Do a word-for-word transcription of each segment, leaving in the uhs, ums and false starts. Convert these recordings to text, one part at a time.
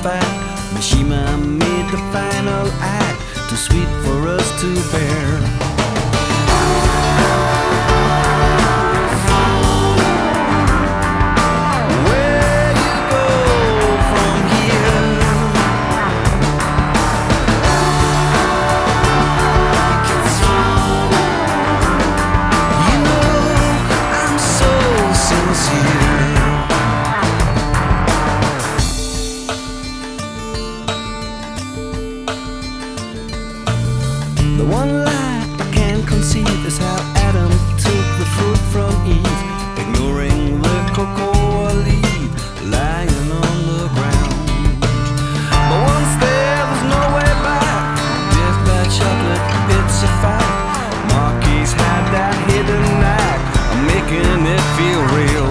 fact. Mishima made the final act, too sweet for us to bear. The one lie I can't conceive is how Adam took the fruit from Eve, ignoring the cocoa leaf lying on the ground. But once there was no way back, death by chocolate, it's a fact. Marquis had that hidden knack of making it feel real.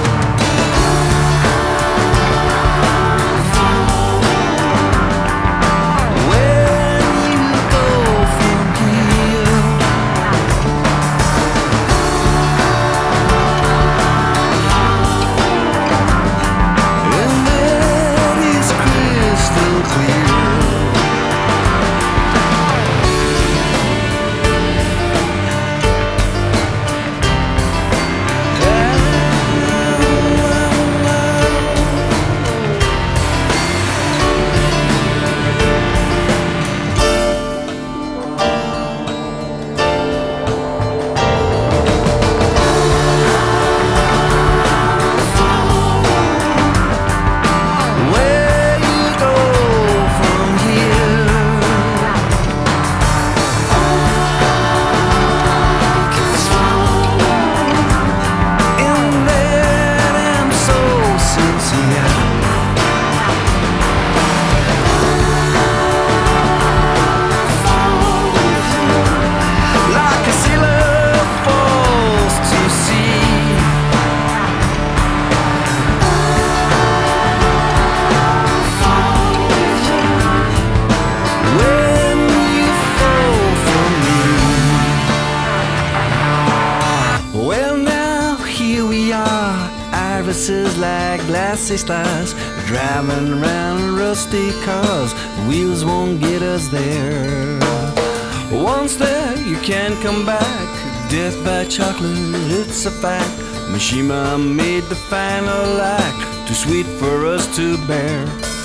Irises like glassy stars, driving around rusty cars. Wheels won't get us there. Once there, you can't come back. Death by chocolate, it's a fact. Mishima made the final act, too sweet for us to bear.